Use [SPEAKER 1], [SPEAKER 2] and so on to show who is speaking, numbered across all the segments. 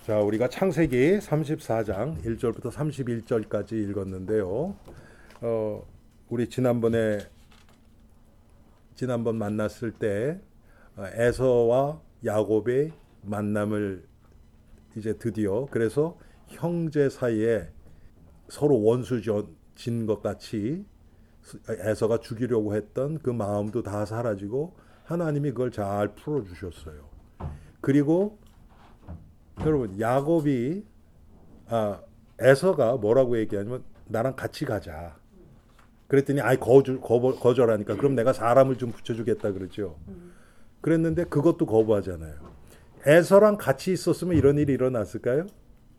[SPEAKER 1] 자, 우리가 창세기 34장 1절부터 31절까지 읽었는데요. 우리 지난번 만났을 때 에서와 야곱의 만남을 이제 드디어, 그래서 형제 사이에 서로 원수 진 것 같이 에서가 죽이려고 했던 그 마음도 다 사라지고 하나님이 그걸 잘 풀어주셨어요. 그리고 여러분, 야곱이 에서가 뭐라고 얘기하냐면 나랑 같이 가자. 그랬더니 거절하니까 그럼 내가 사람을 좀 붙여주겠다 그러죠. 그랬는데 그것도 거부하잖아요. 에서랑 같이 있었으면 이런 일이 일어났을까요?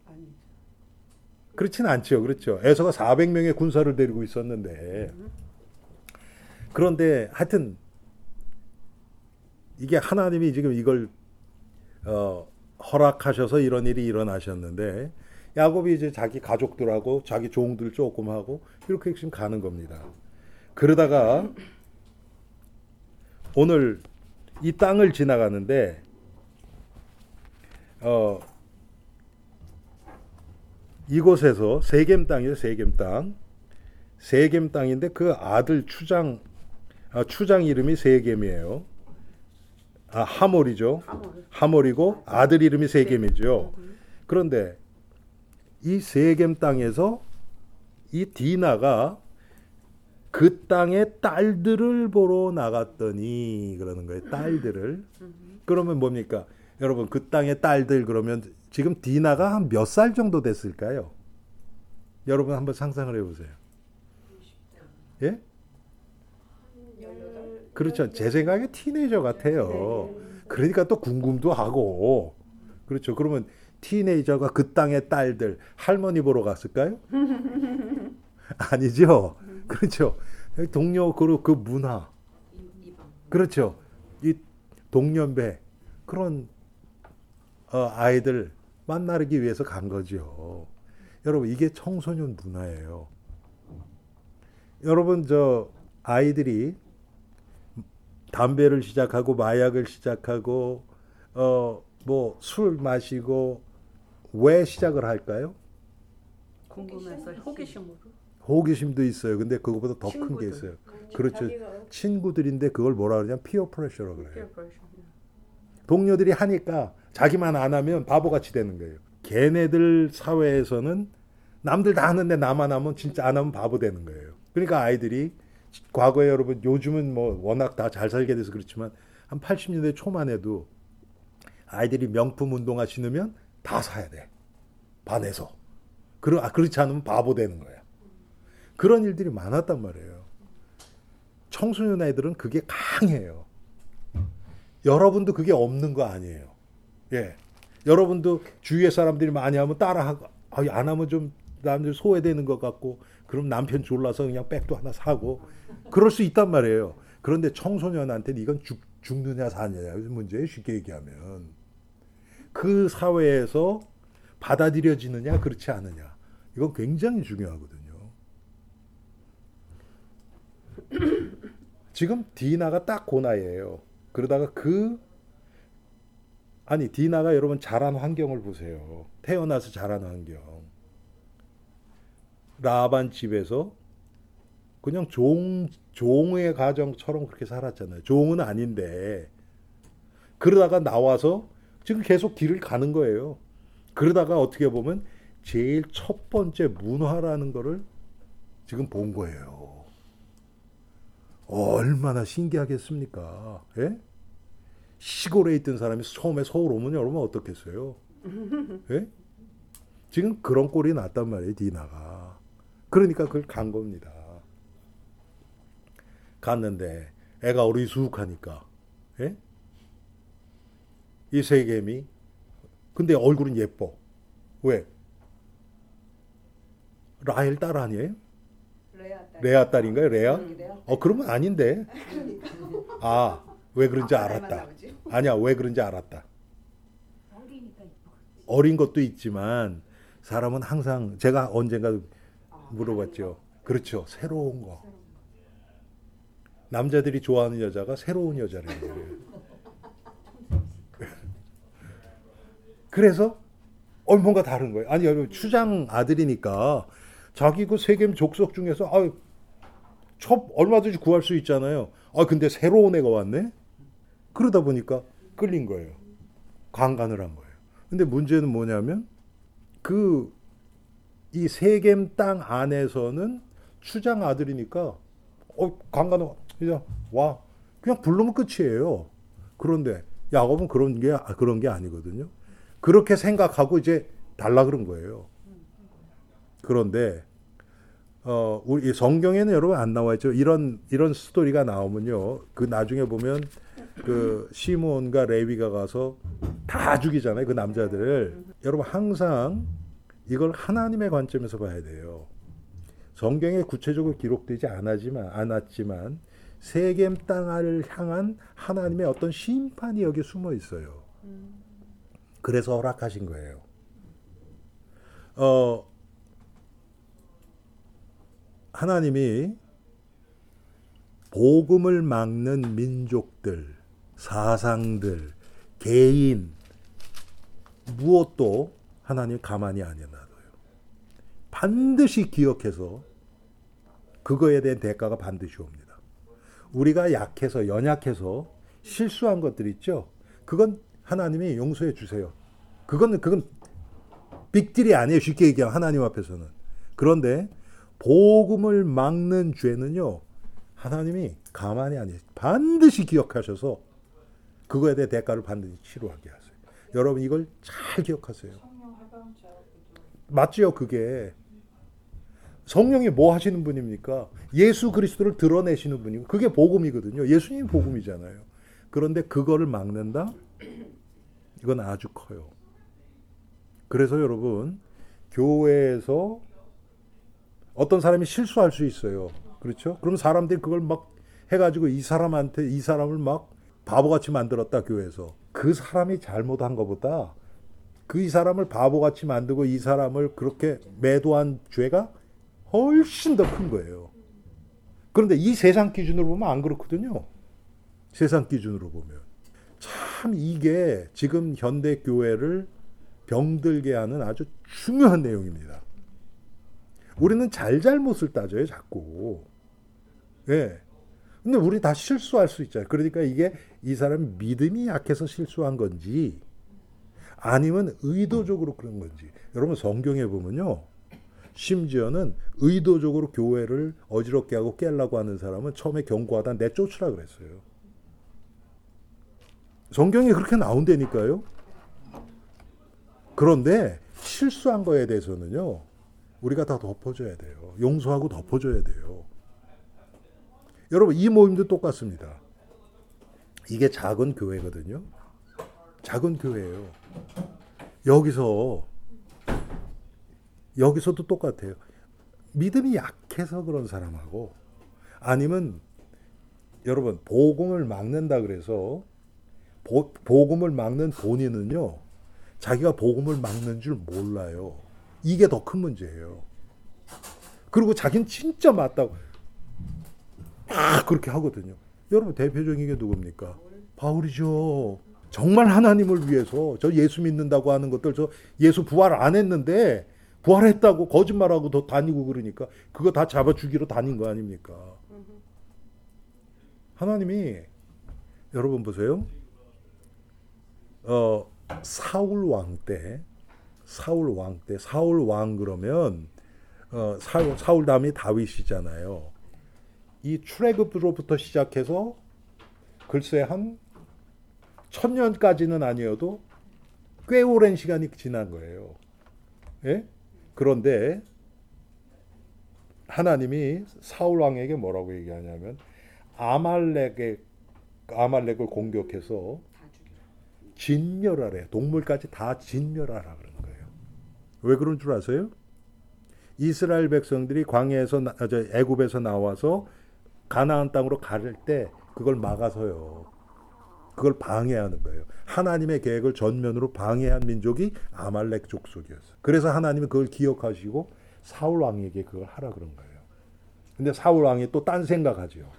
[SPEAKER 1] 그렇진 않죠. 그렇죠. 에서가 400명의 군사를 데리고 있었는데, 그런데 하여튼 이게 하나님이 지금 이걸 허락하셔서 이런 일이 일어나셨는데, 야곱이 이제 자기 가족들하고 자기 종들 조금 하고 이렇게 지금 가는 겁니다. 그러다가 오늘 이 땅을 지나가는데 이곳에서 세겜 땅이에요. 세겜 땅인데 그 아들 추장 이름이 세겜이에요. 하몰이죠. 하몰이고 아들 이름이 세겜이죠. 그런데 이 세겜 땅에서 이 디나가 그 땅의 딸들을 보러 나갔더니 그러는 거예요. 딸들을. 그러면 뭡니까? 여러분, 그 땅의 딸들 그러면 지금 디나가 한 몇 살 정도 됐을까요? 여러분 한번 상상을 해보세요. 예? 그렇죠. 제 생각에 티네이저 같아요. 그러니까 또 궁금도 하고. 그렇죠. 그러면 티네이저가 그 땅의 딸들 할머니 보러 갔을까요? 아니죠. 그렇죠. 동료 그룹 그 문화. 그렇죠. 이 동년배 그런 아이들 만나기 위해서 간 거죠. 여러분, 이게 청소년 문화예요. 여러분, 아이들이 담배를 시작하고 마약을 시작하고 뭐 술 마시고 왜 시작을 할까요?
[SPEAKER 2] 궁금해서 호기심으로.
[SPEAKER 1] 호기심도 있어요. 근데 그거보다 더 큰 게 있어요. 그렇죠. 친구들인데 그걸 뭐라 그러냐면 피어 프레셔라고 그래요. 동료들이 하니까 자기만 안 하면 바보같이 되는 거예요. 걔네들 사회에서는 남들 다 하는데 나만 하면 진짜 안 하면 바보 되는 거예요. 그러니까 아이들이 과거에, 여러분, 요즘은 뭐 워낙 다 잘 살게 돼서 그렇지만 한 80년대 초만 해도 아이들이 명품 운동화 신으면 다 사야 돼. 반해서. 그렇지 않으면 바보 되는 거야. 그런 일들이 많았단 말이에요. 청소년 아이들은 그게 강해요. 여러분도 그게 없는 거 아니에요. 예. 여러분도 주위의 사람들이 많이 하면 따라하고, 안 하면 좀 남들 소외되는 것 같고, 그럼 남편 졸라서 그냥 백도 하나 사고, 그럴 수 있단 말이에요. 그런데 청소년한테는 이건 죽느냐 사느냐 문제예요. 쉽게 얘기하면. 그 사회에서 받아들여지느냐 그렇지 않느냐. 이건 굉장히 중요하거든요. 지금 디나가 딱 그 나이예요. 그러다가 디나가 여러분 자란 환경을 보세요. 태어나서 자란 환경. 라반 집에서 그냥 종의 가정처럼 그렇게 살았잖아요. 종은 아닌데. 그러다가 나와서 지금 계속 길을 가는 거예요. 그러다가 어떻게 보면 제일 첫 번째 문화라는 거를 지금 본 거예요. 얼마나 신기하겠습니까? 예? 시골에 있던 사람이 처음에 서울 오면 여러분 어떻겠어요? 예? 지금 그런 꼴이 났단 말이에요, 디나가. 그러니까 그걸 간 겁니다. 갔는데 애가 어리숙하니까, 예? 이 세겜이, 근데 얼굴은 예뻐. 왜? 라헬 딸 아니에요? 레아 딸인가요? 레아? 그러면 아닌데. 왜 그런지 알았다. 아니야, 왜 그런지 알았다. 어린 것도 있지만 사람은 항상, 제가 언젠가 물어봤죠. 그렇죠. 새로운 거. 남자들이 좋아하는 여자가 새로운 여자래요. 그래서 뭔가 다른 거예요. 아니 여러분 추장 아들이니까 자기 그 세겜 족속 중에서 첩 얼마든지 구할 수 있잖아요. 근데 새로운 애가 왔네. 그러다 보니까 끌린 거예요. 강간을 한 거예요. 근데 문제는 뭐냐면 이 세겜 땅 안에서는 추장 아들이니까 강간을 그냥 와 그냥 부르면 끝이에요. 그런데 야곱은 그런 게 아니거든요. 그렇게 생각하고 이제 달라 그런 거예요. 그런데 우리 성경에는 여러분 안 나와 있죠. 이런 스토리가 나오면요. 그 나중에 보면 그 시몬과 레위가 가서 다 죽이잖아요. 그 남자들을. 여러분 항상 이걸 하나님의 관점에서 봐야 돼요. 성경에 구체적으로 기록되지 않았지만 세겜 땅을 향한 하나님의 어떤 심판이 여기 숨어 있어요. 그래서 허락하신 거예요. 하나님이 복음을 막는 민족들, 사상들, 개인 무엇도 하나님 가만히 안 놔둬요. 반드시 기억해서 그거에 대한 대가가 반드시 옵니다. 우리가 약해서 연약해서 실수한 것들 있죠. 그건 하나님이 용서해 주세요. 그건 빅딜이 아니에요. 쉽게 얘기하면 하나님 앞에서는. 그런데 복음을 막는 죄는요. 하나님이 가만히 안 해요. 반드시 기억하셔서 그거에 대한 대가를 반드시 치료하게 하세요. 여러분 이걸 잘 기억하세요. 맞지요 그게. 성령이 뭐 하시는 분입니까? 예수 그리스도를 드러내시는 분이고 그게 복음이거든요. 예수님이 복음이잖아요. 그런데 그거를 막는다? 이건 아주 커요. 그래서 여러분 교회에서 어떤 사람이 실수할 수 있어요. 그렇죠? 그럼 사람들이 그걸 막 해가지고 이 사람을 막 바보같이 만들었다 교회에서. 그 사람이 잘못한 것보다 이 사람을 바보같이 만들고 이 사람을 그렇게 매도한 죄가 훨씬 더 큰 거예요. 그런데 이 세상 기준으로 보면 안 그렇거든요. 세상 기준으로 보면. 참 이게 지금 현대 교회를 병들게 하는 아주 중요한 내용입니다. 우리는 잘못을 따져요, 자꾸. 예. 근데 우리 다 실수할 수 있잖아요. 그러니까 이게 이 사람이 믿음이 약해서 실수한 건지 아니면 의도적으로 그런 건지. 여러분 성경에 보면요. 심지어는 의도적으로 교회를 어지럽게 하고 깨려고 하는 사람은 처음에 경고하다 내쫓으라 그랬어요. 성경에 그렇게 나온다니까요. 그런데 실수한 거에 대해서는요. 우리가 다 덮어줘야 돼요. 용서하고 덮어줘야 돼요. 여러분 이 모임도 똑같습니다. 이게 작은 교회거든요. 작은 교회예요. 여기서도 똑같아요. 믿음이 약해서 그런 사람하고 아니면 여러분 복음을 막는다 그래서 복음을 막는 본인은요. 자기가 복음을 막는 줄 몰라요. 이게 더 큰 문제예요. 그리고 자기는 진짜 맞다고 그렇게 하거든요. 여러분 대표적인 게 누굽니까? 바울이죠. 정말 하나님을 위해서 저 예수 믿는다고 하는 것들 저 예수 부활 안 했는데 부활했다고 거짓말하고 더 다니고 그러니까 그거 다 잡아 죽이러 다닌 거 아닙니까? 하나님이 여러분 보세요. 사울 왕 그러면 사울 다음에 다윗이잖아요. 이 출애굽으로부터 시작해서 글쎄 한 1000년까지는 아니어도 꽤 오랜 시간이 지난 거예요. 예? 그런데 하나님이 사울 왕에게 뭐라고 얘기하냐면 아말렉을 공격해서 진멸하래. 동물까지 다 진멸하라 그런 거예요. 왜 그런 줄 아세요? 이스라엘 백성들이 광야에서 애굽에서 나와서 가나안 땅으로 갈 때 그걸 막아서요. 그걸 방해하는 거예요. 하나님의 계획을 전면으로 방해한 민족이 아말렉 족속이었어요. 그래서 하나님이 그걸 기억하시고 사울 왕에게 그걸 하라 그런 거예요. 근데 사울 왕이 또 딴 생각하죠.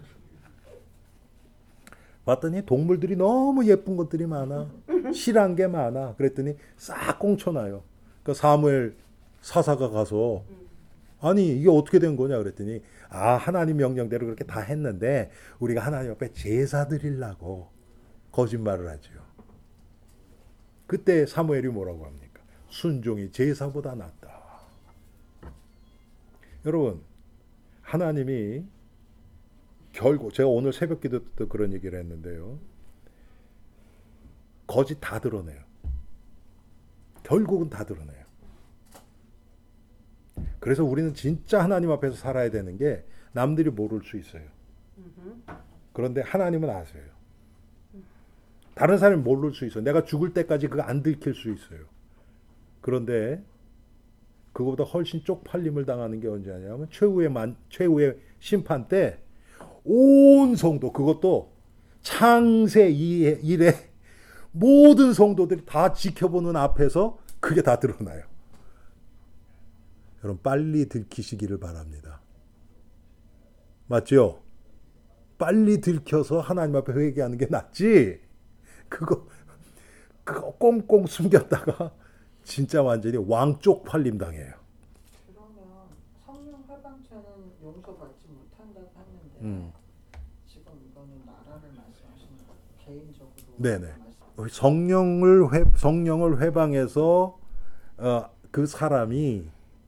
[SPEAKER 1] 봤더니 동물들이 너무 예쁜 것들이 많아. 실한 게 많아. 그랬더니 싹 꽁쳐놔요. 그 사무엘 사사가 가서 아니 이게 어떻게 된 거냐 그랬더니 하나님 명령대로 그렇게 다 했는데 우리가 하나님 앞에 제사 드리려고 거짓말을 하죠. 그때 사무엘이 뭐라고 합니까? 순종이 제사보다 낫다. 여러분 하나님이 결국 제가 오늘 새벽 기도 때 그런 얘기를 했는데요. 거짓 다 드러내요. 결국은 다 드러내요. 그래서 우리는 진짜 하나님 앞에서 살아야 되는 게 남들이 모를 수 있어요. 그런데 하나님은 아세요. 다른 사람이 모를 수 있어요. 내가 죽을 때까지 그거 안 들킬 수 있어요. 그런데 그거보다 훨씬 쪽팔림을 당하는 게 언제 하냐면 최후의 심판 때 온 성도, 그것도 창세 이래 모든 성도들이 다 지켜보는 앞에서 그게 다 드러나요. 여러분 빨리 들키시기를 바랍니다. 맞죠? 빨리 들켜서 하나님 앞에 회개하는 게 낫지. 그거 꽁꽁 숨겼다가 진짜 완전히 왕쪽 팔림 당해요.
[SPEAKER 3] 그러면 성령 회방죄는 용서받지 못한다고 했는데 지금 이거는 나라를 말씀하시는 거예요? 개인적으로?
[SPEAKER 1] 네네. 성령을 회방해서 그 사람이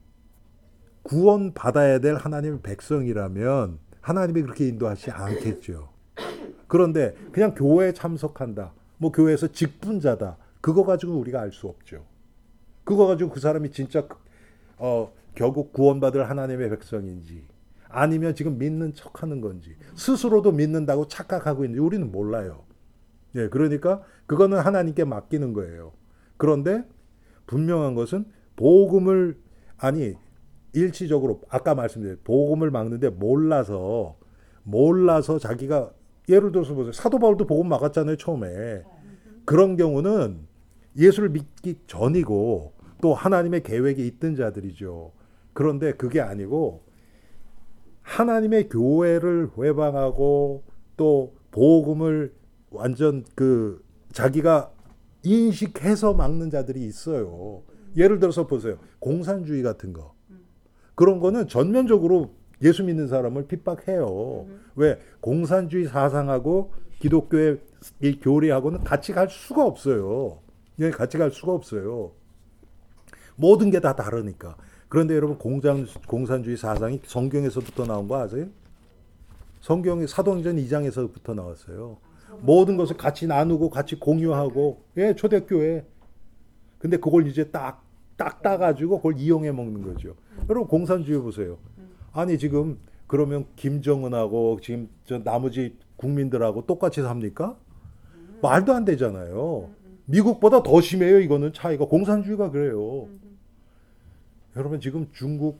[SPEAKER 1] 구원 받아야 될 하나님의 백성이라면 하나님이 그렇게 인도하지 않겠죠. 그런데 그냥 교회에 참석한다. 뭐 교회에서 직분자다. 그거 가지고 우리가 알 수 없죠. 그거 가지고 그 사람이 진짜 결국 구원받을 하나님의 백성인지 아니면 지금 믿는 척하는 건지 스스로도 믿는다고 착각하고 있는지 우리는 몰라요. 예, 그러니까 그거는 하나님께 맡기는 거예요. 그런데 분명한 것은 복음을 일치적으로 아까 말씀드린 복음을 막는데 몰라서 자기가 예를 들어서 보세요. 사도 바울도 복음 막았잖아요, 처음에. 그런 경우는 예수를 믿기 전이고 또 하나님의 계획이 있던 자들이죠. 그런데 그게 아니고 하나님의 교회를 회방하고 또 복음을 완전 자기가 인식해서 막는 자들이 있어요. 예를 들어서 보세요. 공산주의 같은 거. 그런 거는 전면적으로 예수 믿는 사람을 핍박해요. 왜? 공산주의 사상하고 기독교의 이 교리하고는 같이 갈 수가 없어요. 같이 갈 수가 없어요. 모든 게 다 다르니까. 그런데 여러분 공산주의 사상이 성경에서부터 나온 거 아세요? 성경이 사도행전 2장에서부터 나왔어요. 모든 것을 같이 나누고 같이 공유하고 초대교회. 근데 그걸 이제 딱 따가지고 그걸 이용해 먹는 거죠. 여러분 공산주의 보세요. 아니 지금 그러면 김정은하고 지금 저 나머지 국민들하고 똑같이 삽니까? 말도 안 되잖아요. 미국보다 더 심해요. 이거는 차이가. 공산주의가 그래요. 여러분 지금 중국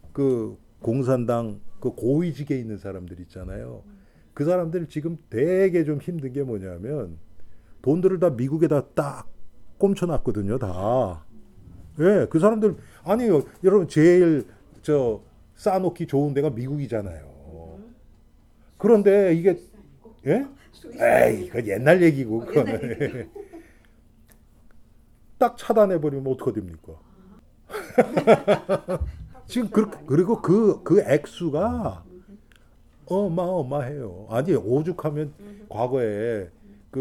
[SPEAKER 1] 공산당 고위직에 있는 사람들 있잖아요. 그 사람들 지금 되게 좀 힘든 게 뭐냐면 돈들을 다 미국에다 딱 꼼쳐놨거든요. 다. 예, 그 사람들 아니요. 여러분 제일 쌓아놓기 좋은 데가 미국이잖아요. 그런데 이게 에이, 그 옛날 얘기고 그거는 딱 차단해버리면 어떻게 됩니까? 지금 그리고 그 액수가 어마어마해요. 아니 오죽하면 과거에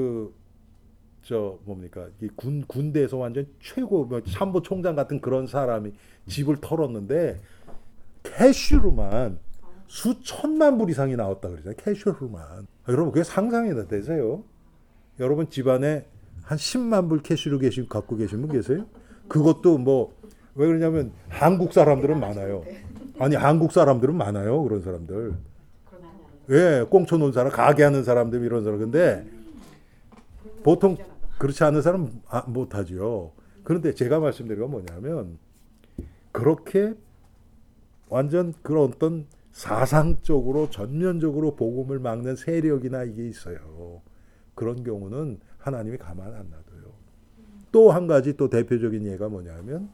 [SPEAKER 1] 이 군대에서 완전 최고 참모총장 같은 그런 사람이 집을 털었는데 캐시로만 수천만 불 이상이 나왔다 그러잖아요. 캐시로만. 여러분 그게 상상이 되세요? 여러분 집안에 한 10만 불 캐시로 갖고 계신 분 계세요? 그것도 왜 그러냐면 한국 사람들은 많아요. 아니 한국 사람들은 많아요. 그런 사람들. 예, 꽁쳐 놓은 사람, 가게 하는 사람들 이런 사람. 근데 보통 그렇지 않은 사람은 못하죠. 그런데 제가 말씀드린 건 뭐냐면 그렇게 완전 그런 어떤 사상적으로 전면적으로 복음을 막는 세력이나 이게 있어요. 그런 경우는 하나님이 가만 안 놔둬요. 또 한 가지 또 대표적인 예가 뭐냐면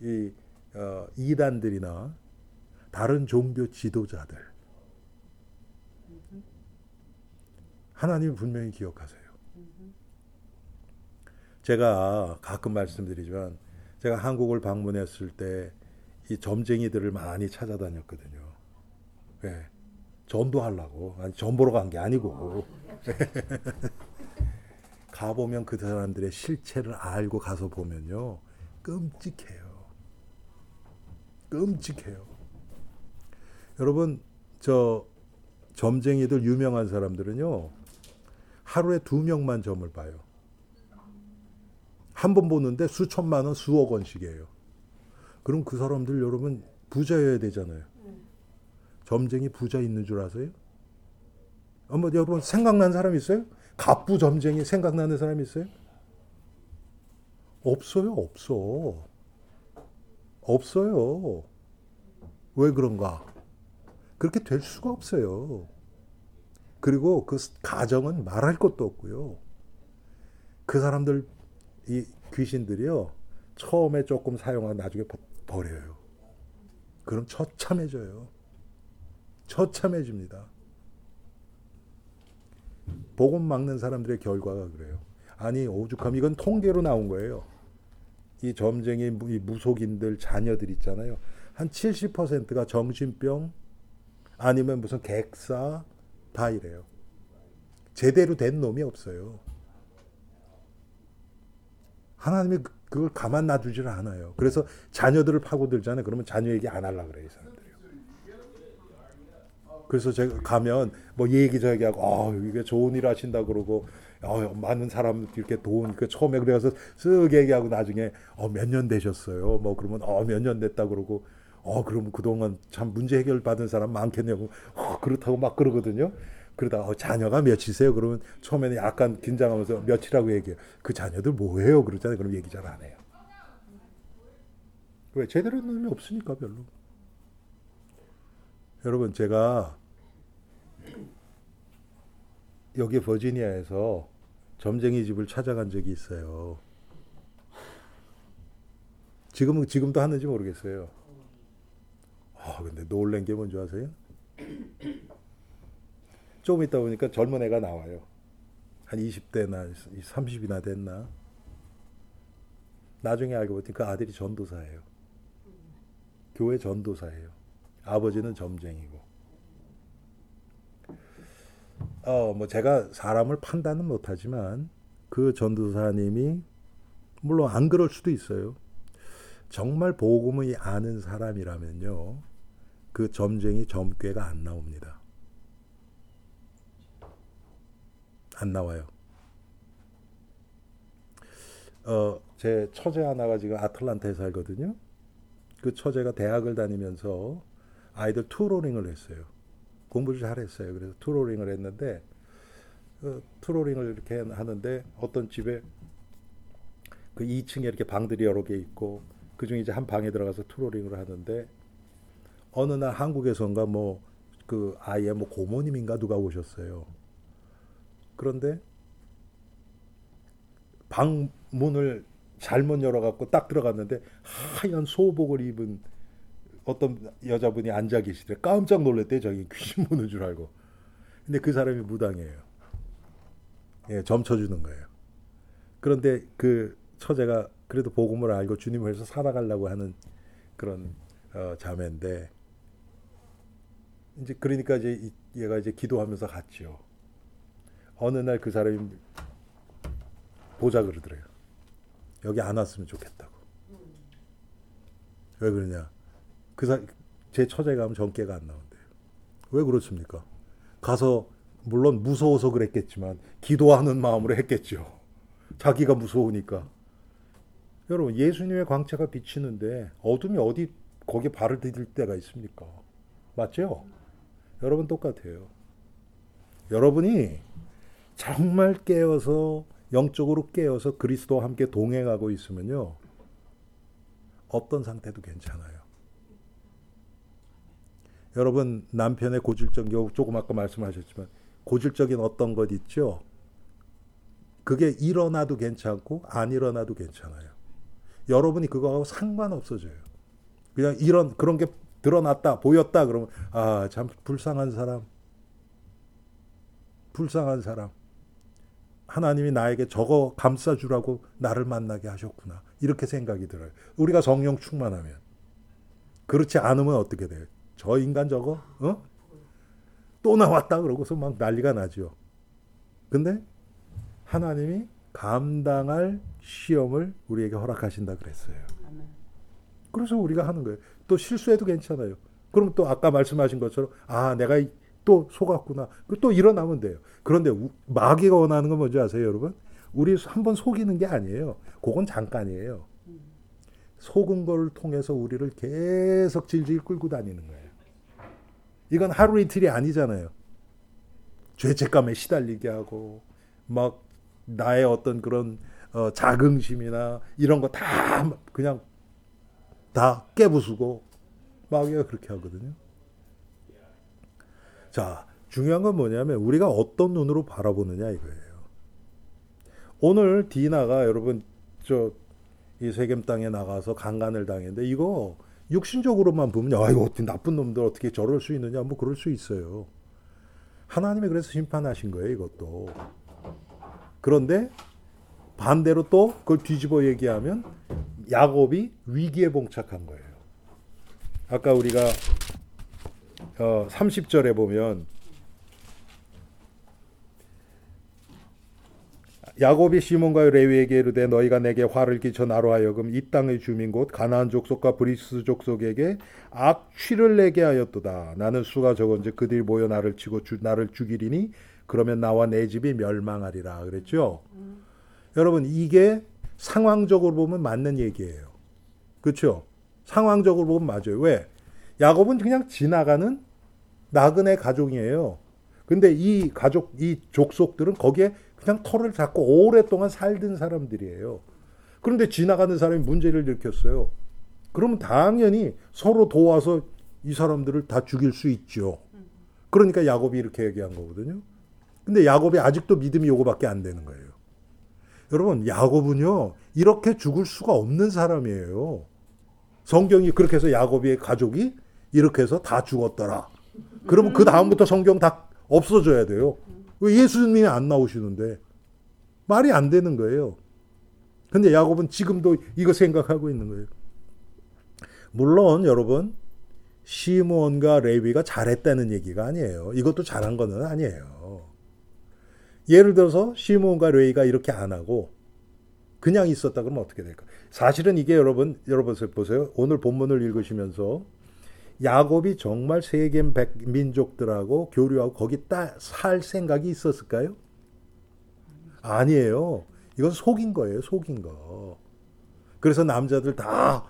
[SPEAKER 1] 이단들이나 다른 종교 지도자들. 하나님이 분명히 기억하세요. 제가 가끔 말씀드리지만 제가 한국을 방문했을 때 이 점쟁이들을 많이 찾아다녔거든요. 예. 전도하려고. 아니, 전 보러 간 게 아니고. 가보면 그 사람들의 실체를 알고 가서 보면요. 끔찍해요. 끔찍해요. 여러분, 저 점쟁이들 유명한 사람들은요. 하루에 2명만 점을 봐요. 한 번 보는데 수천만 원, 수억 원씩이에요. 그럼 그 사람들 여러분 부자여야 되잖아요. 점쟁이 부자 있는 줄 아세요? 여러분 생각나는 사람 있어요? 갑부 점쟁이 생각나는 사람 있어요? 없어요. 없어요. 왜 그런가? 그렇게 될 수가 없어요. 그리고 그 가정은 말할 것도 없고요. 그 사람들 이 귀신들이요. 처음에 조금 사용하고 나중에 버려요. 그럼 처참해져요. 처참해집니다. 복음 막는 사람들의 결과가 그래요. 아니 오죽하면 이건 통계로 나온 거예요. 이 점쟁이 이 무속인들 자녀들 있잖아요. 한 70%가 정신병 아니면 무슨 객사 다 이래요. 제대로 된 놈이 없어요. 하나님이 그걸 가만 놔두질 않아요. 그래서 자녀들을 파고들잖아요. 그러면 자녀 얘기 안 하려고 그래요. 이 사람들이요. 그래서 제가 가면 뭐 얘기 저 얘기하고 이게 좋은 일 하신다 그러고 많은 사람 이렇게 돈 처음에 그래서 쓱 얘기하고 나중에 몇 년 되셨어요. 뭐 그러면 몇 년 됐다 그러고 그러면 그동안 참 문제 해결 받은 사람 많겠냐고 그렇다고 막 그러거든요. 그러다가 자녀가 몇이세요? 그러면 처음에는 약간 긴장하면서 몇이라고 얘기해요. 그 자녀들 뭐예요? 그러잖아요. 그럼 얘기 잘 안 해요. 왜? 제대로 된 놈이 없으니까 별로. 여러분 제가 여기 버지니아에서 점쟁이 집을 찾아간 적이 있어요. 지금도 하는지 모르겠어요. 근데 놀란 게 뭔지 아세요? 조금 있다 보니까 젊은 애가 나와요. 한 20대나 30이나 됐나. 나중에 알고 보니 그 아들이 전도사예요. 교회 전도사예요. 아버지는 점쟁이고. 뭐 제가 사람을 판단은 못하지만 그 전도사님이 물론 안 그럴 수도 있어요. 정말 복음을 아는 사람이라면요. 그 점쟁이 점괘가 안 나옵니다. 안 나와요. 제 처제 하나가 지금 아틀란타에 살거든요. 그 처제가 대학을 다니면서 아이들 투로링을 했어요. 공부를 잘했어요. 그래서 투로링을 했는데 투로링을 이렇게 하는데 어떤 집에 그 2층에 이렇게 방들이 여러 개 있고 그중에 이제 한 방에 들어가서 투로링을 하는데 어느 날 한국에선가 뭐 그 아이의 뭐 고모님인가 누가 오셨어요. 그런데 방 문을 잘못 열어갖고 딱 들어갔는데 하얀 소복을 입은 어떤 여자분이 앉아 계시더래. 깜짝 놀랐대요. 저기 귀신 보는 줄 알고. 근데 그 사람이 무당이에요. 예, 점쳐주는 거예요. 그런데 그 처제가 그래도 복음을 알고 주님을 위해서 살아가려고 하는 그런 자매인데 이제 그러니까 이제 얘가 이제 기도하면서 갔죠. 어느 날 그 사람이 보자 그러더래요. 여기 안 왔으면 좋겠다고. 왜 그러냐? 제 처제가 하면 점괘가 안 나온대요. 왜 그렇습니까? 가서 물론 무서워서 그랬겠지만 기도하는 마음으로 했겠죠. 자기가 무서우니까. 여러분 예수님의 광채가 비치는데 어둠이 어디 거기에 발을 디딜 때가 있습니까? 맞죠? 여러분 똑같아요. 여러분이 정말 깨어서 영적으로 깨어서 그리스도와 함께 동행하고 있으면요. 어떤 상태도 괜찮아요. 여러분 남편의 고질적인 조금 아까 말씀하셨지만 고질적인 어떤 것 있죠. 그게 일어나도 괜찮고 안 일어나도 괜찮아요. 여러분이 그거하고 상관없어져요. 그냥 그런 게 드러났다 보였다 그러면 참 불쌍한 사람. 하나님이 나에게 저거 감싸주라고 나를 만나게 하셨구나. 이렇게 생각이 들어요. 우리가 성령 충만하면. 그렇지 않으면 어떻게 돼요? 저 인간 저거 또 나왔다 그러고서 막 난리가 나죠. 근데 하나님이 감당할 시험을 우리에게 허락하신다 그랬어요. 그래서 우리가 하는 거예요. 또 실수해도 괜찮아요. 그럼 또 아까 말씀하신 것처럼 내가 또 속았구나. 또 일어나면 돼요. 그런데 마귀가 원하는 건 뭔지 아세요, 여러분? 우리 한번 속이는 게 아니에요. 그건 잠깐이에요. 속은 거를 통해서 우리를 계속 질질 끌고 다니는 거예요. 이건 하루 이틀이 아니잖아요. 죄책감에 시달리게 하고 막 나의 어떤 그런 자긍심이나 이런 거 다 그냥 다 깨부수고 마귀가 그렇게 하거든요. 자, 중요한 건 뭐냐면 우리가 어떤 눈으로 바라보느냐 이거예요. 오늘 디나가 여러분 이 세겜 땅에 나가서 강간을 당했는데 이거 육신적으로만 보면 이거 어떻게 나쁜 놈들 어떻게 저럴 수 있느냐 뭐 그럴 수 있어요. 하나님이 그래서 심판하신 거예요, 이것도. 그런데 반대로 또 그걸 뒤집어 얘기하면 야곱이 위기에 봉착한 거예요. 아까 우리가 30절에 보면 야곱이 시몬과 레위에게 이르되 너희가 내게 화를 끼쳐 나로 하여금 이 땅의 주민 곧 가나안 족속과 브리스 족속에게 악취를 내게 하였도다. 나는 수가 적은즉 그들이 모여 나를 치고 나를 죽이리니 그러면 나와 내 집이 멸망하리라 그랬죠. 여러분 이게 상황적으로 보면 맞는 얘기예요. 그렇죠? 상황적으로 보면 맞아요. 왜? 야곱은 그냥 지나가는 나그네 가족이에요. 근데 이 가족, 이 족속들은 거기에 그냥 터를 잡고 오랫동안 살던 사람들이에요. 그런데 지나가는 사람이 문제를 일으켰어요. 그러면 당연히 서로 도와서 이 사람들을 다 죽일 수 있죠. 그러니까 야곱이 이렇게 얘기한 거거든요. 근데 야곱이 아직도 믿음이 요거밖에 안 되는 거예요. 여러분 야곱은요 이렇게 죽을 수가 없는 사람이에요. 성경이 그렇게 해서 야곱의 가족이 이렇게 해서 다 죽었더라. 그러면 그 다음부터 성경 다 없어져야 돼요. 왜 예수님이 안 나오시는데 말이 안 되는 거예요. 근데 야곱은 지금도 이거 생각하고 있는 거예요. 물론 여러분 시므온과 레위가 잘했다는 얘기가 아니에요. 이것도 잘한 거는 아니에요. 예를 들어서 시므온과 레위가 이렇게 안 하고 그냥 있었다 그러면 어떻게 될까? 사실은 이게 여러분 보세요. 오늘 본문을 읽으시면서 야곱이 정말 세겜 민족들하고 교류하고 거기 살 생각이 있었을까요? 아니에요. 이건 속인 거예요. 속인 거. 그래서 남자들 다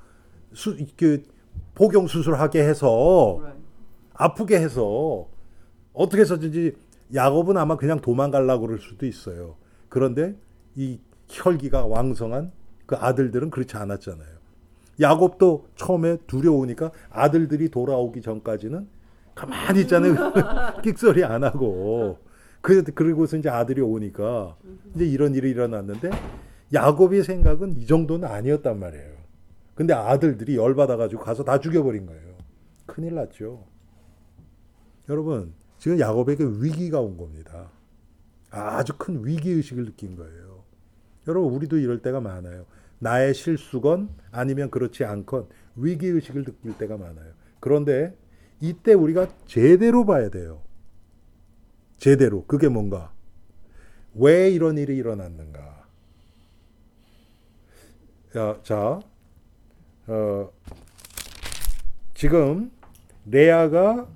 [SPEAKER 1] 복용 수술하게 해서 아프게 해서 어떻게 해서든지 야곱은 아마 그냥 도망가려고 그럴 수도 있어요. 그런데 이 혈기가 왕성한 그 아들들은 그렇지 않았잖아요. 야곱도 처음에 두려우니까 아들들이 돌아오기 전까지는 가만히 있잖아요. 끽소리 안 하고. 그리고서 이제 아들이 오니까 이제 이런 일이 일어났는데 야곱의 생각은 이 정도는 아니었단 말이에요. 근데 아들들이 열받아가지고 가서 다 죽여버린 거예요. 큰일 났죠. 여러분 지금 야곱에게 위기가 온 겁니다. 아주 큰 위기의식을 느낀 거예요. 여러분 우리도 이럴 때가 많아요. 나의 실수건 아니면 그렇지 않건 위기의식을 느낄 때가 많아요. 그런데 이때 우리가 제대로 봐야 돼요. 제대로. 그게 뭔가? 왜 이런 일이 일어났는가? 지금 레아가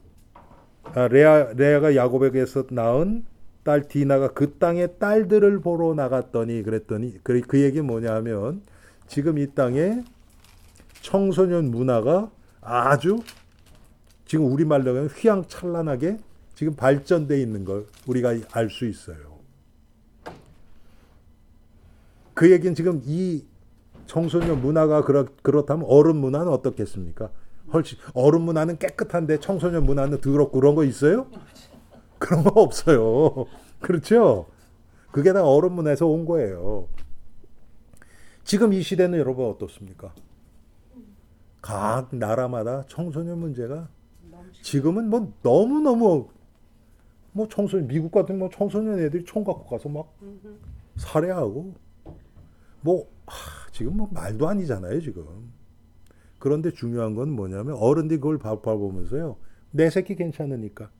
[SPEAKER 1] 야곱에게서 낳은 딸 디나가 그 땅의 딸들을 보러 나갔더니 그랬더니 그 얘기 뭐냐면 지금 이 땅에 청소년 문화가 아주 지금 우리말로 하면 휘황찬란하게 지금 발전돼 있는 걸 우리가 알 수 있어요. 그 얘기는 지금 이 청소년 문화가 그렇다면 어른 문화는 어떻겠습니까? 훨씬 어른 문화는 깨끗한데 청소년 문화는 더럽고 그런 거 있어요? 그런 거 없어요. 그렇죠? 그게 다 어른 문화에서 온 거예요. 지금 이 시대는 여러분 어떻습니까? 각 나라마다 청소년 문제가 지금은 뭐 너무너무 뭐 청소년 미국 같은 뭐 청소년 애들이 총 갖고 가서 막 살해하고 뭐 지금 뭐 말도 아니잖아요, 지금. 그런데 중요한 건 뭐냐면 어른들이 그걸 바라보면서요. 내 새끼 괜찮으니까.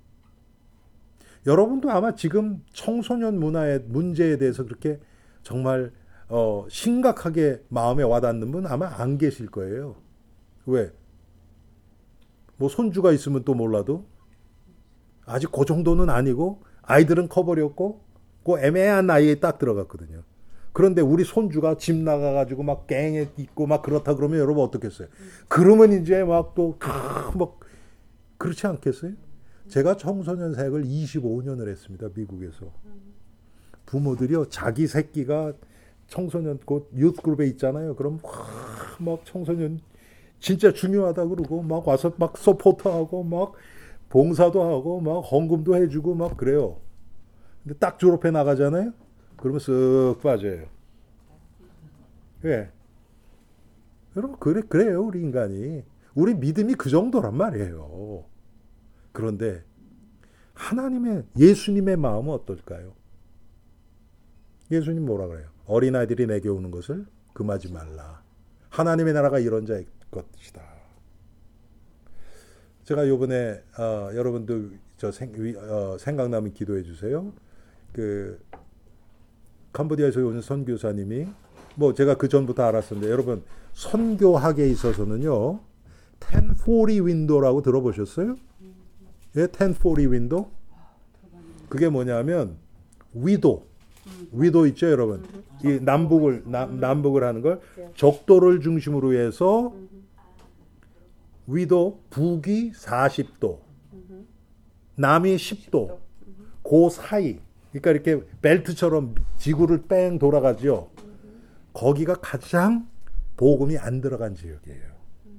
[SPEAKER 1] 여러분도 아마 지금 청소년 문화의 문제에 대해서 그렇게 정말 심각하게 마음에 와닿는 분 아마 안 계실 거예요. 왜? 뭐 손주가 있으면 또 몰라도 아직 그 정도는 아니고 아이들은 커버렸고 그 애매한 나이에 딱 들어갔거든요. 그런데 우리 손주가 집 나가가지고 막 갱에 있고 막 그렇다 그러면 여러분 어떻겠어요? 그러면 이제 막 또 막 그렇지 않겠어요? 제가 청소년 사역을 25년을 했습니다. 미국에서. 부모들이요. 자기 새끼가 청소년 곧 유스그룹에 있잖아요. 그럼 막 청소년 진짜 중요하다 그러고 막 와서 막 서포트하고 막 봉사도 하고 막 헌금도 해주고 막 그래요. 근데 딱 졸업해 나가잖아요. 그러면 쓱 빠져요. 왜? 여러분 그래요 우리 인간이. 우리 믿음이 그 정도란 말이에요. 그런데 하나님의 예수님의 마음은 어떨까요? 예수님 뭐라 그래요? 어린아이들이 내게 오는 것을 금하지 말라. 하나님의 나라가 이런 자의 것이다. 제가 요번에 여러분들 생각나면 기도해 주세요. 그 캄보디아에서 오는 선교사님이 뭐 제가 그 전부터 알았었는데 여러분 선교학에 있어서는요 1040 윈도라고 들어보셨어요? 예, 1040 윈도? 그게 뭐냐면 위도 있죠 여러분. 이 남북을 하는 걸 적도를 중심으로 해서 위도 북이 40도, 남이 10도, 그 사이. 그러니까 이렇게 벨트처럼 지구를 뺑 돌아가죠. 거기가 가장 복음이 안 들어간 지역이에요.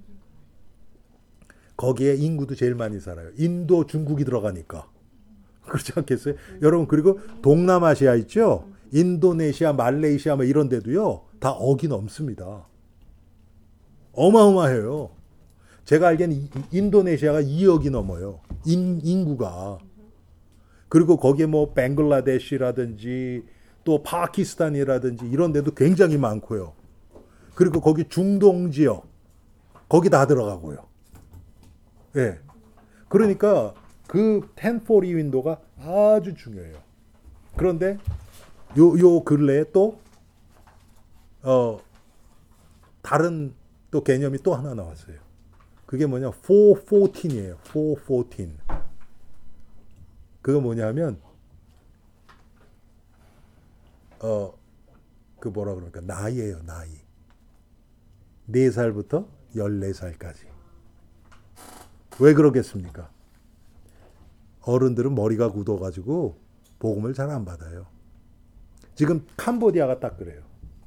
[SPEAKER 1] 거기에 인구도 제일 많이 살아요. 인도, 중국이 들어가니까. 그렇지 않겠어요? 여러분 그리고 동남아시아 있죠? 인도네시아, 말레이시아 뭐 이런 데도요. 다 억이 넘습니다. 어마어마해요. 제가 알기에는 인도네시아가 2억이 넘어요. 인구가. 그리고 거기에 뭐 벵글라데시라든지 또 파키스탄이라든지 이런 데도 굉장히 많고요. 그리고 거기 중동 지역 거기 다 들어가고요. 예. 그러니까 그 1040 윈도가 아주 중요해요. 그런데 요 근래에 또 다른 또 개념이 또 하나 나왔어요. 그게 뭐냐? 414이에요. 414. 그거 뭐냐면 그 뭐라 그러니까 나이예요, 나이. 4살부터 14살까지. 왜 그러겠습니까? 어른들은 머리가 굳어가지고 복음을 잘 안 받아요. 지금 캄보디아가 딱 그래요.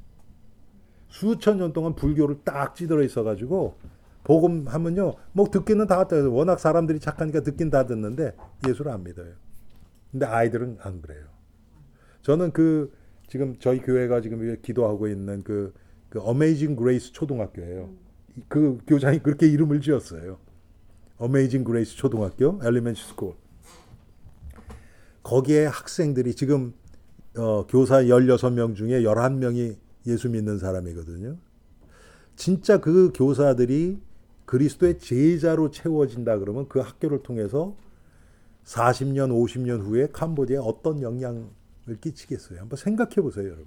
[SPEAKER 1] 수천 년 동안 불교를 딱 찌들어 있어가지고 복음 하면요, 뭐 듣기는 다 듣어요. 워낙 사람들이 착하니까 듣긴 다 듣는데 예수를 안 믿어요. 근데 아이들은 안 그래요. 저는 지금 저희 교회가 지금 기도하고 있는 그 어메이징 그레이스 초등학교예요. 그 교장이 그렇게 이름을 지었어요. 어메이징 그레이스 초등학교, 엘리멘시 스쿨. 거기에 학생들이 지금 교사 16명 중에 11명이 예수 믿는 사람이거든요. 진짜 그 교사들이 그리스도의 제자로 채워진다 그러면 그 학교를 통해서 40년, 50년 후에 캄보디아에 어떤 영향을 끼치겠어요? 한번 생각해 보세요, 여러분.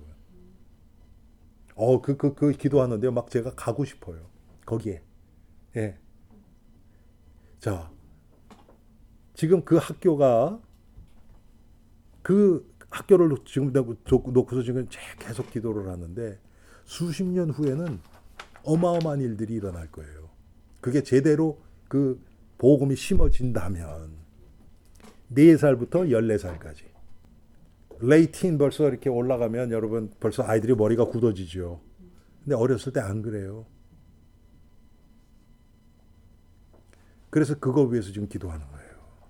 [SPEAKER 1] 그 기도하는데요. 막 제가 가고 싶어요. 거기에. 예. 자, 지금 그 학교가 그 학교를 지금 놓고서 지금 계속 기도를 하는데 수십 년 후에는 어마어마한 일들이 일어날 거예요. 그게 제대로 그 복음이 심어진다면 4살부터 14살까지. 레이틴 벌써 이렇게 올라가면 여러분 벌써 아이들이 머리가 굳어지죠. 근데 어렸을 때 안 그래요. 그래서 그걸 위해서 지금 기도하는 거예요.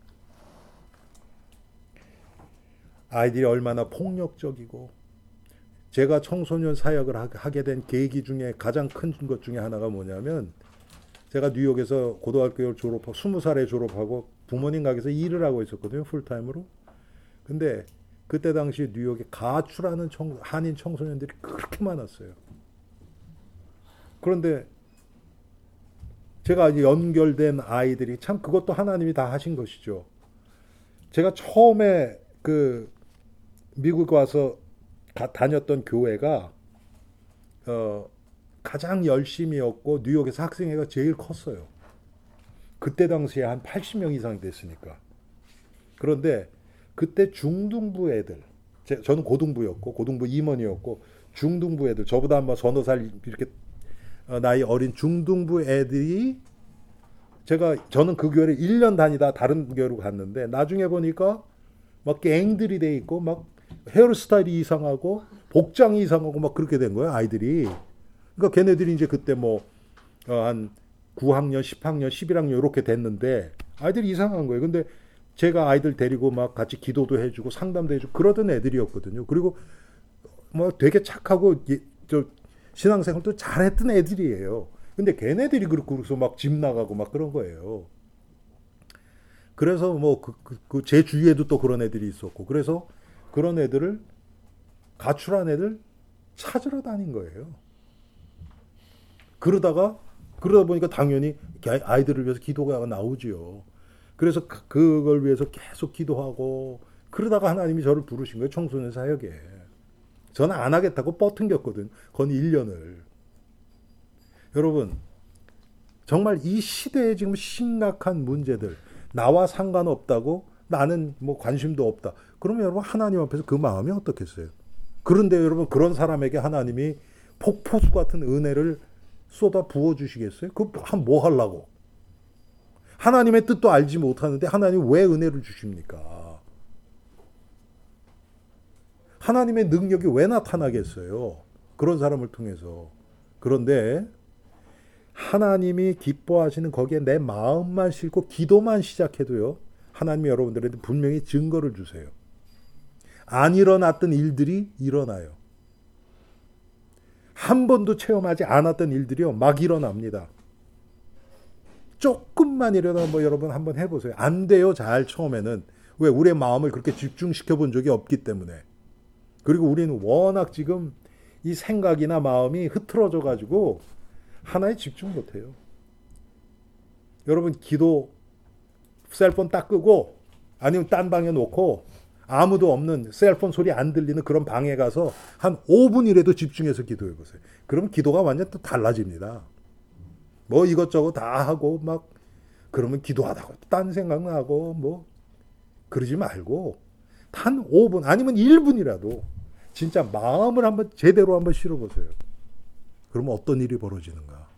[SPEAKER 1] 아이들이 얼마나 폭력적이고, 제가 청소년 사역을 하게 된 계기 중에 가장 큰 것 중에 하나가 뭐냐면, 제가 뉴욕에서 고등학교를 졸업하고 20살에 졸업하고 부모님 가게에서 일을 하고 있었거든요, 풀타임으로. 근데 그때 당시 뉴욕에 가출하는 한인 청소년들이 그렇게 많았어요. 그런데 제가 연결된 아이들이 참 그것도 하나님이 다 하신 것이죠. 제가 처음에 그 미국 와서 다녔던 교회가 가장 열심히였고 뉴욕에서 학생회가 제일 컸어요. 그때 당시에 한 80명 이상이 됐으니까. 그런데 그때 중등부 애들, 저는 고등부였고 고등부 임원이었고 중등부 애들, 저보다 한 서너 살 이렇게 나이 어린 중등부 애들이 저는 그 교회를 1년 다니다 다른 교회로 갔는데 나중에 보니까 막 갱들이 돼 있고 막 헤어스타일이 이상하고 복장이 이상하고 막 그렇게 된 거예요, 아이들이. 그러니까 걔네들이 이제 그때 한 9학년, 10학년, 11학년 이렇게 됐는데 아이들이 이상한 거예요. 근데 제가 아이들 데리고 막 같이 기도도 해주고 상담도 해주고 그러던 애들이었거든요. 그리고 뭐 되게 착하고 신앙생활도 잘했던 애들이에요. 근데 걔네들이 그래서 막 집 나가고 막 그런 거예요. 그래서 제 주위에도 또 그런 애들이 있었고, 그래서 그런 애들을 가출한 애들 찾으러 다닌 거예요. 그러다 보니까 당연히 아이들을 위해서 기도가 나오지요. 그래서 그걸 위해서 계속 기도하고 그러다가 하나님이 저를 부르신 거예요. 청소년 사역에. 저는 안 하겠다고 뻗튕겼거든. 건 1년을. 여러분, 정말 이 시대에 지금 심각한 문제들, 나와 상관없다고, 나는 관심도 없다. 그러면 여러분, 하나님 앞에서 그 마음이 어떻겠어요? 그런데 여러분, 그런 사람에게 하나님이 폭포수 같은 은혜를 쏟아 부어주시겠어요? 뭐 하려고? 하나님의 뜻도 알지 못하는데 하나님 왜 은혜를 주십니까? 하나님의 능력이 왜 나타나겠어요? 그런 사람을 통해서. 그런데 하나님이 기뻐하시는 거기에 내 마음만 싣고 기도만 시작해도요, 하나님이 여러분들한테 분명히 증거를 주세요. 안 일어났던 일들이 일어나요. 한 번도 체험하지 않았던 일들이요, 막 일어납니다. 조금만이라도 여러분 한번 해보세요. 안 돼요, 잘 처음에는. 왜? 우리의 마음을 그렇게 집중시켜 본 적이 없기 때문에. 그리고 우리는 워낙 지금 이 생각이나 마음이 흐트러져 가지고 하나에 집중 못해요. 여러분, 기도 셀폰 딱 끄고 아니면 딴 방에 놓고 아무도 없는, 셀폰 소리 안 들리는 그런 방에 가서 한 5분이라도 집중해서 기도해 보세요. 그러면 기도가 완전 또 달라집니다. 이것저것 다 하고 막 그러면 기도하다가 딴 생각 나고 그러지 말고 단 5분 아니면 1분이라도 진짜 마음을 한번 제대로 한번 실어보세요. 그러면 어떤 일이 벌어지는가?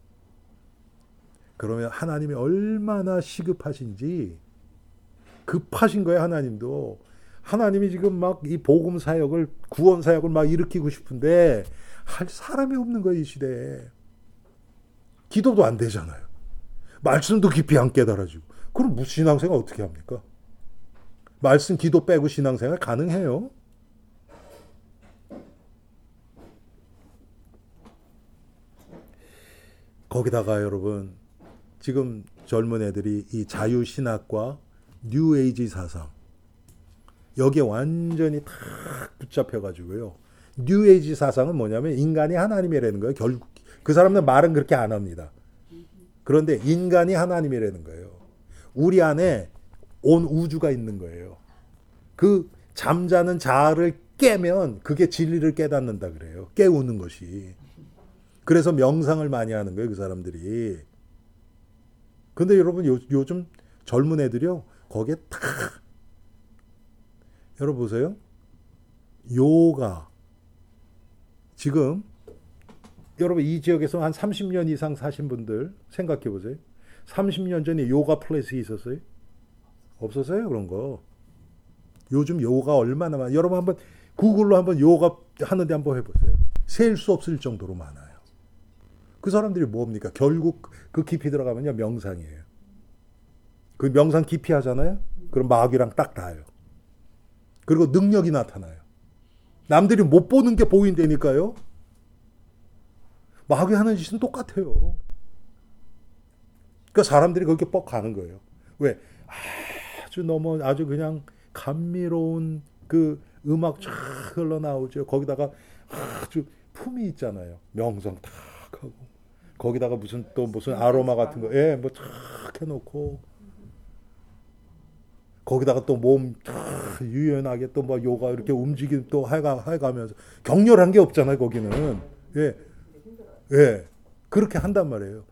[SPEAKER 1] 그러면 하나님이 얼마나 시급하신지, 급하신 거예요, 하나님도. 하나님이 지금 막 이 복음 사역을, 구원 사역을 막 일으키고 싶은데 할 사람이 없는 거예요, 이 시대에. 기도도 안 되잖아요. 말씀도 깊이 안 깨달아지고. 그럼 무슨 신앙생활 어떻게 합니까? 말씀, 기도 빼고 신앙생활 가능해요? 거기다가 여러분, 지금 젊은 애들이 이 자유신학과 뉴에이지 사상, 여기에 완전히 탁 붙잡혀가지고요. 뉴에이지 사상은 뭐냐면 인간이 하나님이라는 거예요. 결국 그 사람들 말은 그렇게 안 합니다. 그런데 인간이 하나님이라는 거예요. 우리 안에 온 우주가 있는 거예요. 그 잠자는 자아를 깨면 그게 진리를 깨닫는다 그래요. 깨우는 것이. 그래서 명상을 많이 하는 거예요, 그 사람들이. 근데 여러분, 요즘 젊은 애들이요, 거기에 탁, 여러분 보세요. 요가. 지금 여러분, 이 지역에서 한 30년 이상 사신 분들 생각해 보세요. 30년 전에 요가 플레이스 있었어요? 없었어요, 그런 거. 요즘 요가 얼마나 많아요. 여러분 한번 구글로 한번 요가 하는데 한번 해보세요. 셀 수 없을 정도로 많아요. 그 사람들이 뭡니까? 결국 그 깊이 들어가면요, 명상이에요. 그 명상 깊이 하잖아요? 그럼 마귀랑 딱 닿아요. 그리고 능력이 나타나요. 남들이 못 보는 게 보인다니까요. 마귀 하는 짓은 똑같아요. 그러니까 사람들이 그렇게 뻑 가는 거예요. 왜? 아주 그냥 감미로운 그 음악 쫙 흘러나오죠. 거기다가 아주 품이 있잖아요. 명상 탁 하고 거기다가 무슨 아로마 같은 거, 예, 뭐 쫙 해놓고 거기다가 또 몸 유연하게 또 뭐 요가 이렇게 움직임 또 해가면서 격렬한 게 없잖아요 거기는. 예, 예, 그렇게 한단 말이에요.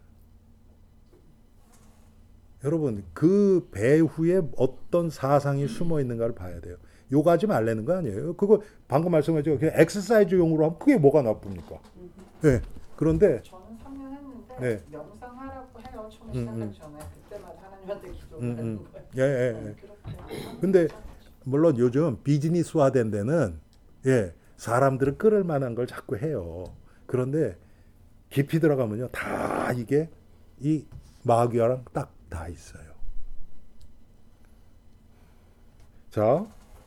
[SPEAKER 1] 여러분 그 배후에 어떤 사상이 숨어 있는가를 봐야 돼요. 요가하지 말라는 거 아니에요. 그거 방금 말씀하신 그냥 엑서사이즈용으로 하면 그게 뭐가 나쁩니까? 네. 그런데
[SPEAKER 3] 저는 3년 했는데
[SPEAKER 1] 네.
[SPEAKER 3] 명상하라고 해요. 처음 시작하기 전에 그때마다 하나님한테 기도를 하는 거예요.
[SPEAKER 1] 예, 예. 근데 물론 요즘 비즈니스화된 데는 예, 사람들을 끌을 만한 걸 자꾸 해요. 그런데 깊이 들어가면요, 다 이게 이 마귀와랑 딱 다 있어요. 자,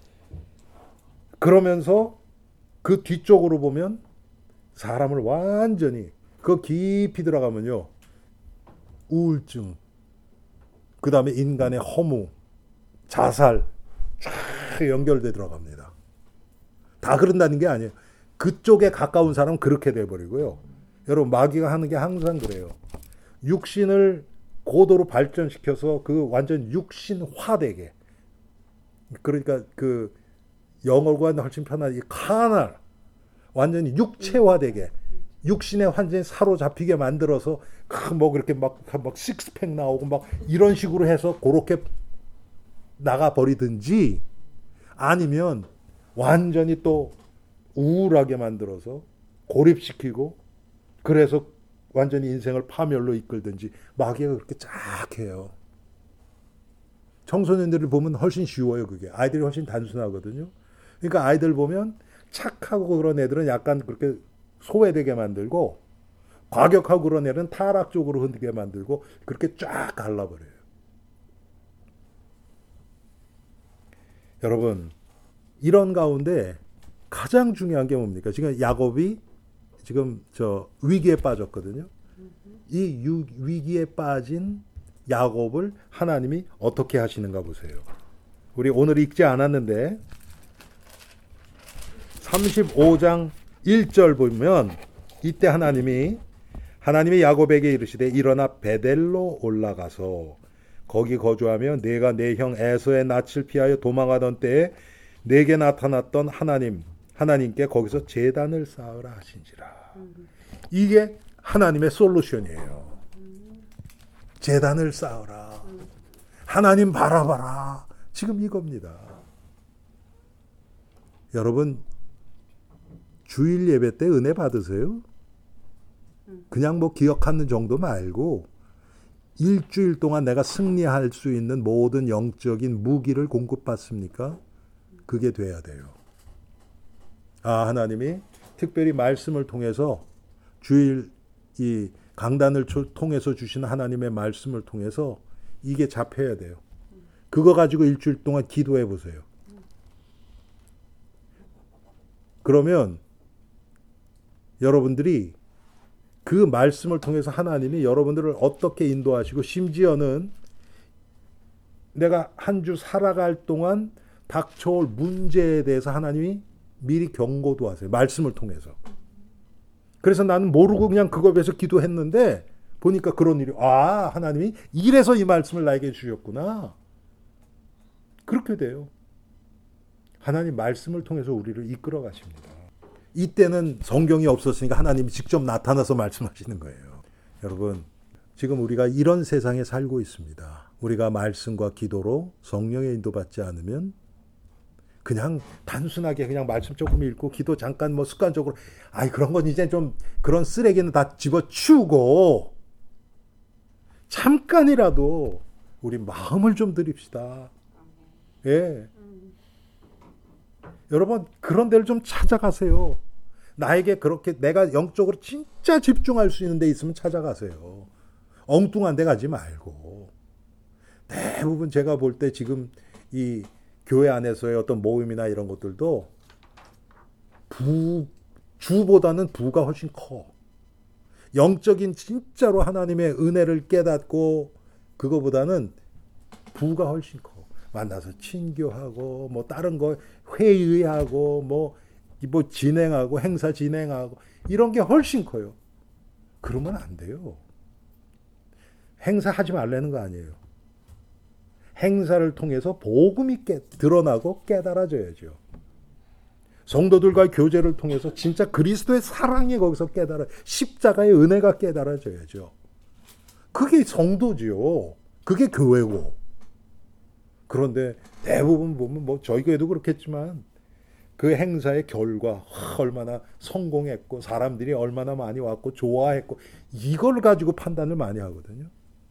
[SPEAKER 1] 그러면서 그 뒤쪽으로 보면 사람을 완전히 그 깊이 들어가면요, 우울증, 그 다음에 인간의 허무, 자살 쫙 연결돼 들어갑니다. 다 그런다는 게 아니에요. 그쪽에 가까운 사람은 그렇게 돼버리고요. 여러분 마귀가 하는 게 항상 그래요. 육신을 고도로 발전시켜서 그 완전 육신화되게, 그러니까 그 영어가 훨씬 편한 이 카날, 완전히 육체화되게, 육신에 완전히 사로잡히게 만들어서 뭐 그렇게 막 식스팩 나오고 막 이런 식으로 해서 그렇게 나가 버리든지, 아니면 완전히 또 우울하게 만들어서 고립시키고 그래서 완전히 인생을 파멸로 이끌든지 마귀가 그렇게 쫙 해요. 청소년들을 보면 훨씬 쉬워요. 그게 아이들이 훨씬 단순하거든요. 그러니까 아이들 보면 착하고 그런 애들은 약간 그렇게 소외되게 만들고, 과격하고 그런 애들은 타락 쪽으로 흔들게 만들고 그렇게 쫙 갈라버려요. 여러분 이런 가운데 가장 중요한 게 뭡니까? 지금 야곱이 지금 저 위기에 빠졌거든요. 이 위기에 빠진 야곱을 하나님이 어떻게 하시는가 보세요. 우리 오늘 읽지 않았는데 35장 1절 보면 이때 하나님이 야곱에게 이르시되 일어나 베델로 올라가서 거기 거주하며 내가 내 형 에서의 낯을 피하여 도망하던 때에 내게 나타났던 하나님께 거기서 제단을 쌓으라 하신지라. 이게 하나님의 솔루션이에요. 제단을 쌓으라. 하나님 바라봐라. 지금 이겁니다. 여러분 주일 예배 때 은혜 받으세요? 그냥 뭐 기억하는 정도 말고 일주일 동안 내가 승리할 수 있는 모든 영적인 무기를 공급받습니까? 그게 돼야 돼요. 하나님이 특별히 말씀을 통해서 주일 이 강단을 통해서 주신 하나님의 말씀을 통해서 이게 잡혀야 돼요. 그거 가지고 일주일 동안 기도해 보세요. 그러면 여러분들이 그 말씀을 통해서 하나님이 여러분들을 어떻게 인도하시고, 심지어는 내가 한 주 살아갈 동안 닥쳐올 문제에 대해서 하나님이 미리 경고도 하세요. 말씀을 통해서. 그래서 나는 모르고 그냥 그거에 대해서 기도했는데 보니까 그런 일이, 하나님이 이래서 이 말씀을 나에게 주셨구나. 그렇게 돼요. 하나님 말씀을 통해서 우리를 이끌어 가십니다. 이때는 성경이 없었으니까 하나님이 직접 나타나서 말씀하시는 거예요. 여러분, 지금 우리가 이런 세상에 살고 있습니다. 우리가 말씀과 기도로 성령의 인도받지 않으면 그냥 단순하게 그냥 말씀 조금 읽고 기도 잠깐 뭐 습관적으로, 그런 건 이제 좀 그런 쓰레기는 다 집어치우고 잠깐이라도 우리 마음을 좀 드립시다. 예. 여러분 그런 데를 좀 찾아가세요. 나에게 그렇게 내가 영적으로 진짜 집중할 수 있는 데 있으면 찾아가세요. 엉뚱한 데 가지 말고. 대부분 제가 볼 때 지금 이 교회 안에서의 어떤 모임이나 이런 것들도 주보다는 부가 훨씬 커. 영적인 진짜로 하나님의 은혜를 깨닫고 그거보다는 부가 훨씬 커. 만나서 친교하고 뭐 다른 거 회의하고 뭐 진행하고 행사 진행하고 이런 게 훨씬 커요. 그러면 안 돼요. 행사하지 말라는 거 아니에요. 행사를 통해서 복음이 드러나고 깨달아져야죠. 성도들과의 교제를 통해서 진짜 그리스도의 사랑이 거기서 십자가의 은혜가 깨달아져야죠. 그게 성도지요. 그게 교회고. 그런데 대부분 보면 뭐 저희 교회도 그렇겠지만 그 행사의 결과 얼마나 성공했고 사람들이 얼마나 많이 왔고 좋아했고 이걸 가지고 판단을 많이 하거든요.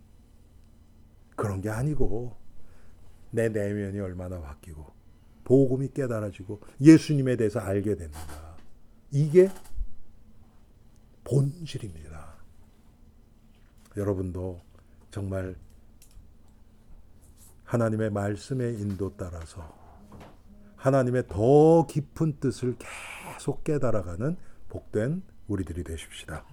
[SPEAKER 1] 그런 게 아니고 내 내면이 얼마나 바뀌고 복음이 깨달아지고 예수님에 대해서 알게 됩니다. 이게 본질입니다. 여러분도 정말 하나님의 말씀의 인도 따라서 하나님의 더 깊은 뜻을 계속 깨달아가는 복된 우리들이 되십시다.